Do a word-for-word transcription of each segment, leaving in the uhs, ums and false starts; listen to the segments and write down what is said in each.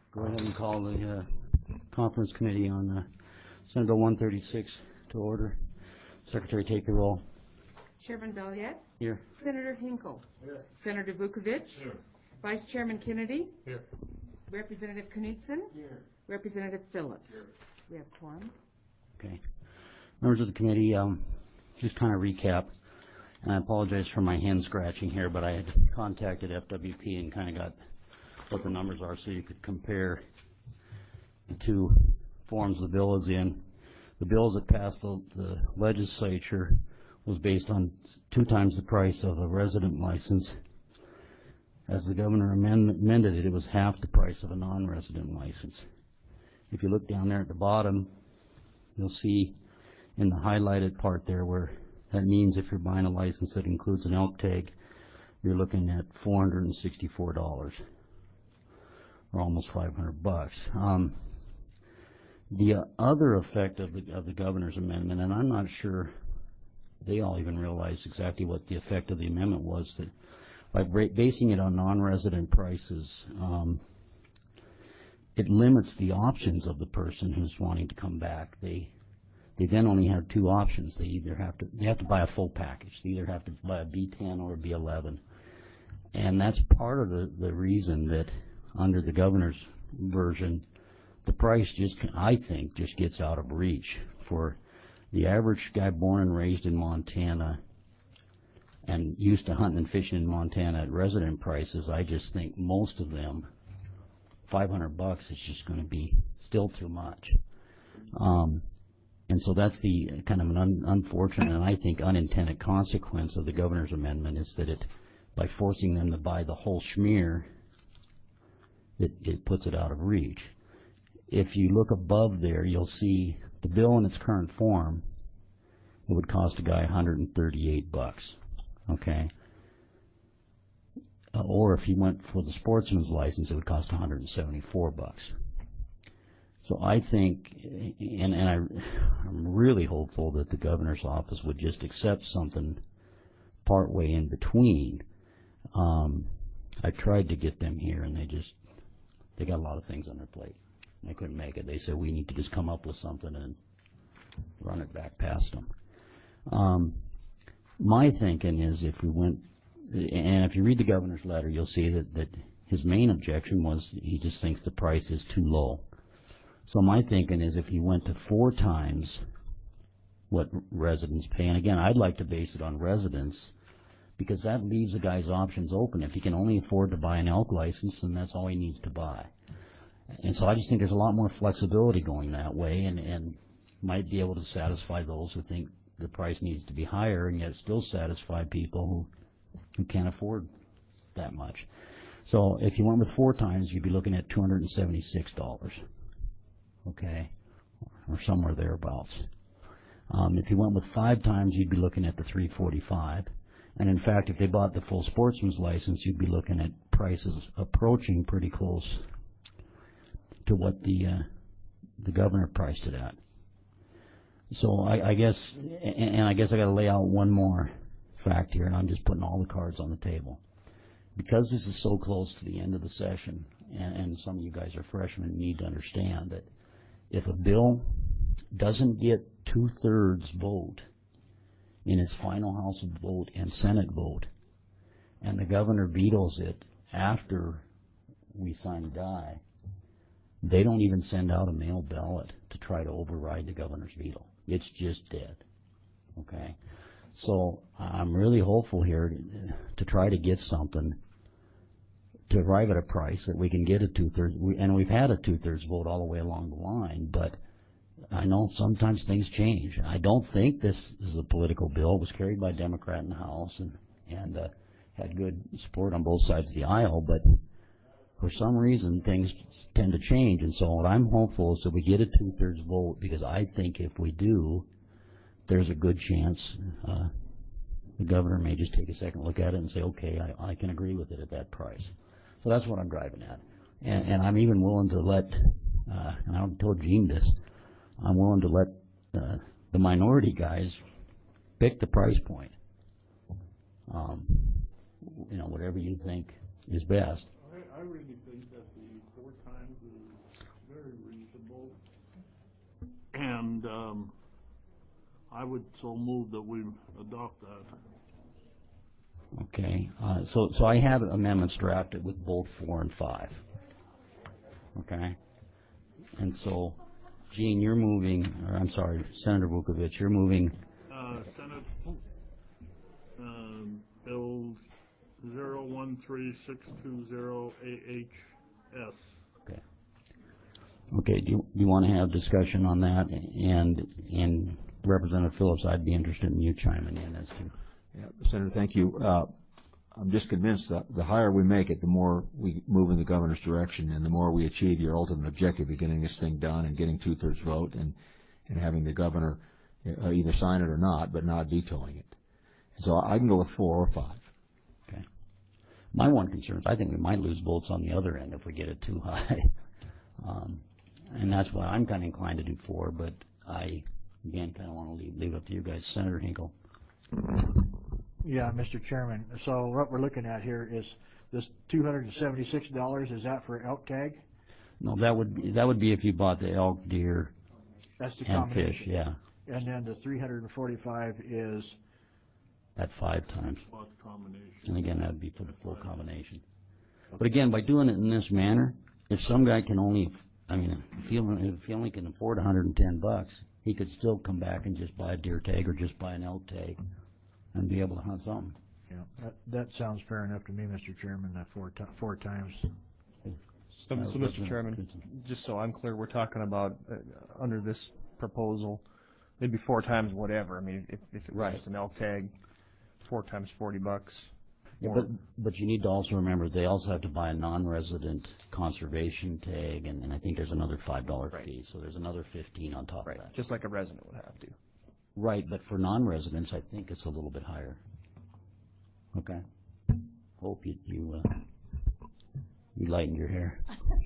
Go ahead and call the uh, conference committee on uh, Senate Bill one thirty-six to order. Secretary, take the roll. Chairman Valiette. Here. Senator Hinkle. Here. Senator Vukovich. Here. Vice Chairman Kennedy. Here. Representative Knudsen. Here. Representative Phillips. Here. We have quorum. Okay. Members of the committee, um, just kind of recap. And I apologize for my hand scratching here, but I had contacted F W P and kind of got what the numbers are so you could compare the two forms the bill is in. The bills that passed the, the legislature was based on two times the price of a resident license. As the governor amend, amended it, it was half the price of a non-resident license. If you look down there at the bottom, you'll see in the highlighted part there where that means if you're buying a license that includes an elk tag, you're looking at four hundred sixty-four dollars, or almost five hundred bucks. Um, the uh, other effect of the of the governor's amendment, and I'm not sure they all even realized exactly what the effect of the amendment was, that by basing it on non-resident prices, um, it limits the options of the person who's wanting to come back. They They then only have two options. They either have to they have to buy a full package. They either have to buy a B ten or a B eleven, and that's part of the the reason that under the governor's version, the price just I think just gets out of reach for the average guy born and raised in Montana and used to hunting and fishing in Montana at resident prices. I just think most of them, five hundred bucks is just going to be still too much. Um, And so that's the kind of an un unfortunate and I think unintended consequence of the governor's amendment, is that it, by forcing them to buy the whole schmear, it, it puts it out of reach. If you look above there, you'll see the bill in its current form, it would cost a guy one hundred thirty-eight bucks, okay? Uh, or if he went for the sportsman's license, it would cost one hundred seventy-four bucks. So I think, and, and I, I'm really hopeful that the governor's office would just accept something partway in between. Um, I tried to get them here, and they just, they got a lot of things on their plate. They couldn't make it. They said, we need to just come up with something and run it back past them. Um, my thinking is if we went, and if you read the governor's letter, you'll see that, that his main objection was he just thinks the price is too low. So my thinking is if he went to four times what residents pay, and again, I'd like to base it on residents, because that leaves the guy's options open. If he can only afford to buy an elk license, then that's all he needs to buy. And so I just think there's a lot more flexibility going that way, and, and might be able to satisfy those who think the price needs to be higher, and yet still satisfy people who, who can't afford that much. So if you went with four times, you'd be looking at two hundred seventy-six dollars. Okay, or somewhere thereabouts. Um, if you went with five times, you'd be looking at the three forty-five. And in fact, if they bought the full sportsman's license, you'd be looking at prices approaching pretty close to what the uh, the governor priced it at. So I, I guess, and, and I guess I got to lay out one more fact here, and I'm just putting all the cards on the table. Because this is so close to the end of the session, and, and some of you guys are freshmen, need to understand that if a bill doesn't get two-thirds vote in its final House vote and Senate vote, and the governor vetoes it after we sign die, they don't even send out a mail ballot to try to override the governor's veto. It's just dead, okay? So I'm really hopeful here to, to try to get something to arrive at a price that we can get a two-thirds, we, and we've had a two-thirds vote all the way along the line, but I know sometimes things change. I don't think this is a political bill. It was carried by a Democrat in the House and, and uh, had good support on both sides of the aisle, but for some reason things tend to change, and so what I'm hopeful is that we get a two-thirds vote, because I think if we do, there's a good chance uh, the governor may just take a second look at it and say, okay, I, I can agree with it at that price. So that's what I'm driving at. And, and I'm even willing to let, uh, and I told Gene this, I'm willing to let uh, the minority guys pick the price point. Um, you know, whatever you think is best. I, I really think that the four times is and um, I would so move that we adopt that. Okay, uh, so, so I have amendments drafted with both four and five. Okay? And so, Gene, you're moving, or I'm sorry, Senator Vukovich, you're moving, Uh, Senate um, Bill zero one three six two zero A H S. okay. Okay, do you, do you want to have discussion on that? And, and Representative Phillips, I'd be interested in you chiming in as to. Yeah, Senator, thank you. Uh, I'm just convinced that the higher we make it, the more we move in the governor's direction, and the more we achieve your ultimate objective of getting this thing done and getting two-thirds vote and, and having the governor uh, either sign it or not, but not vetoing it. And so I can go with four or five. Okay. My one concern is I think we might lose votes on the other end if we get it too high. um, and that's why I'm kind of inclined to do four, but I, again, kind of want to leave, leave it up to you guys. Senator Hinkle. Yeah, Mister Chairman. So what we're looking at here is this two hundred seventy-six dollars. Is that for elk tag? No, that would be, that would be if you bought the elk, deer, That's the and combination. fish. Yeah, And then the three hundred forty-five is, at five times. What combination? And again, that would be for the full combination. But again, by doing it in this manner, if some guy can only, I mean, if he only, if he only can afford one hundred ten bucks, he could still come back and just buy a deer tag or just buy an elk tag and be able to hunt something. yeah, that, that sounds fair enough to me, Mister Chairman, that four, ti- four times. So, Uh, so Mister Chairman, just so I'm clear, we're talking about, uh, under this proposal, maybe four times whatever. I mean, if, if it was Right. just an elk tag, four times forty bucks. Yeah, or- but, but you need to also remember, they also have to buy a non-resident conservation tag, and, and I think there's another five dollar Right. fee, so there's another fifteen on top Right, of that. just like a resident would have to. Right, but for non-residents, I think it's a little bit higher. Okay? Hope you, you, uh, you lightened your hair.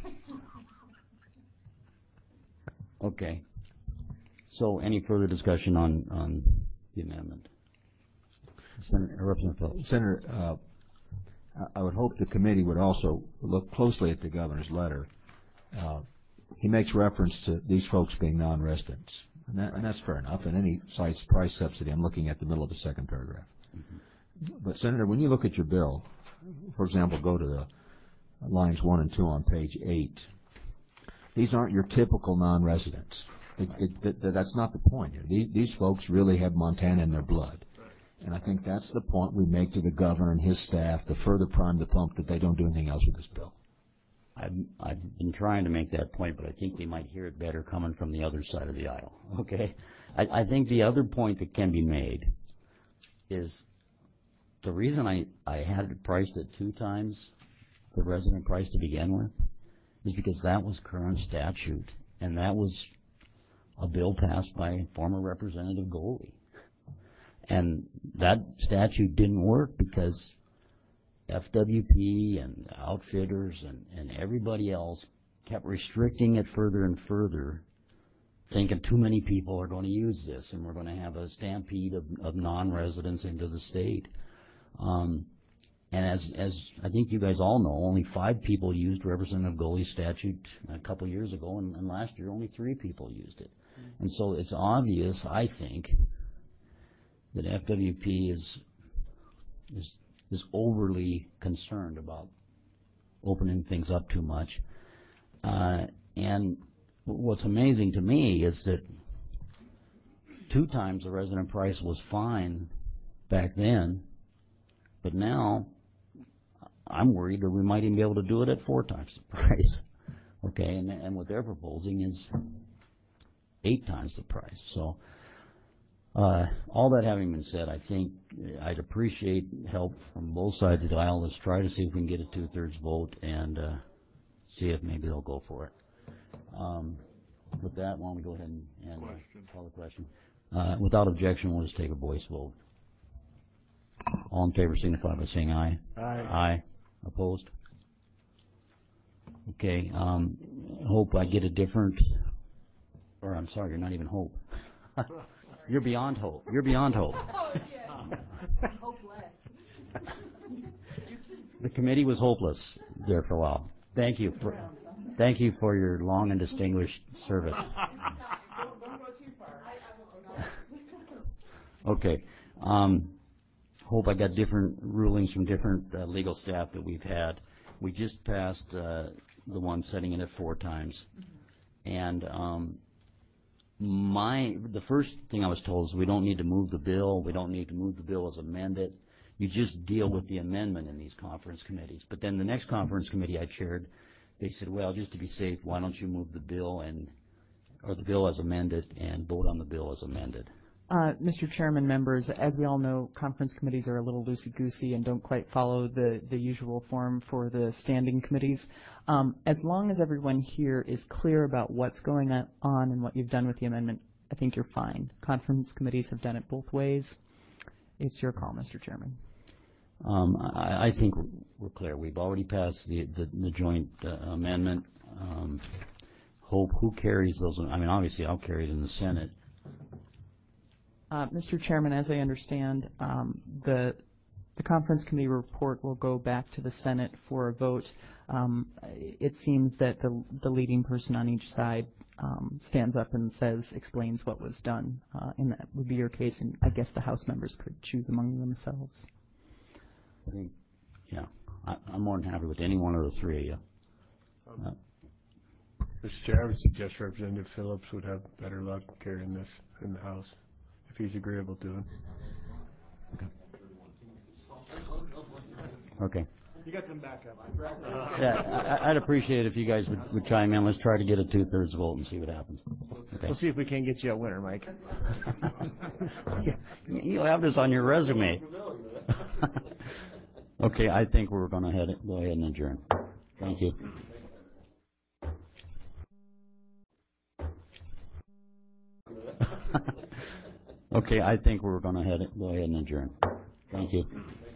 Okay. So any further discussion on, on the amendment? Senator, Representative Phillips. Senator, uh, I- I would hope the committee would also look closely at the governor's letter. Uh, he makes reference to these folks being non-residents, and, that, and that's fair enough. And any sites price subsidy, I'm looking at the middle of the second paragraph. Mm-hmm. But Senator, when you look at your bill, for example, go to the lines one and two on page eight. These aren't your typical non-residents. It, it, it, that's not the point here. These, these folks really have Montana in their blood. And I think that's the point we make to the governor and his staff to further prime the pump that they don't do anything else with this bill. I've, I've been trying to make that point, but I think they might hear it better coming from the other side of the aisle, okay? I, I think the other point that can be made is the reason I, I had it priced at two times the resident price to begin with is because that was current statute, and that was a bill passed by former Representative Goldie. And that statute didn't work because F W P and outfitters and, and everybody else kept restricting it further and further, thinking too many people are going to use this and we're going to have a stampede of, of non-residents into the state. Um, and as, as I think you guys all know, only five people used Representative Goldie's statute a couple years ago, and, and last year only three people used it. Mm-hmm. And so it's obvious, I think, that F W P is is is overly concerned about opening things up too much. Uh, and what's amazing to me is that two times the resident price was fine back then, but now I'm worried that we might even be able to do it at four times the price. Okay, and, and what they're proposing is eight times the price. So. Uh, all that having been said, I think I'd appreciate help from both sides of the aisle. Let's try to see if we can get a two-thirds vote and uh, see if maybe they'll go for it. Um, with that, why don't we go ahead and, and uh, call the question. Uh, without objection, we'll just take a voice vote. All in favor signify by saying aye. Aye. Aye. Opposed? Okay. Um, hope I get a different, or I'm sorry, you're not even hope. You're beyond hope. You're beyond hope. Oh, yeah. Hopeless. The committee was hopeless there for a while. Thank you for, thank you for your long and distinguished service. Don't, don't go too Okay. Um, hope I got different rulings from different uh, legal staff that we've had. We just passed uh, the one setting it at four times. And um, my the first thing I was told is we don't need to move the bill. We don't need to move the bill as amended. You just deal with the amendment in these conference committees. But then the next conference committee I chaired, they said, well, just to be safe, why don't you move the bill and or the bill as amended and vote on the bill as amended? Uh, Mister Chairman, members, as we all know, conference committees are a little loosey-goosey and don't quite follow the, the usual form for the standing committees. Um, as long as everyone here is clear about what's going on and what you've done with the amendment, I think you're fine. Conference committees have done it both ways. It's your call, Mister Chairman. Um, I, I think we're clear. We've already passed the, the, the joint uh, amendment. Um, hope who carries those? I mean, obviously, I'll carry it in the Senate. Uh, Mister Chairman, as I understand, um, the the conference committee report will go back to the Senate for a vote. Um, it seems that the the leading person on each side um, stands up and says, explains what was done, uh, and that would be your case. And I guess the House members could choose among themselves. I think, yeah, I, I'm more than happy with any one of the three of you. Uh, Mister Chair, I would suggest Representative Phillips would have better luck carrying this in the House, if he's agreeable to it. Okay. Okay. You got some backup. Yeah, I, I'd appreciate it if you guys would, would chime in. Let's try to get a two-thirds vote and see what happens. Okay. We'll see if we can get you a winner, Mike. You'll have this on your resume. Okay, I think we're going to head, go ahead and adjourn. Thank you. Okay, I think we're going to head, go ahead and adjourn. Thank you.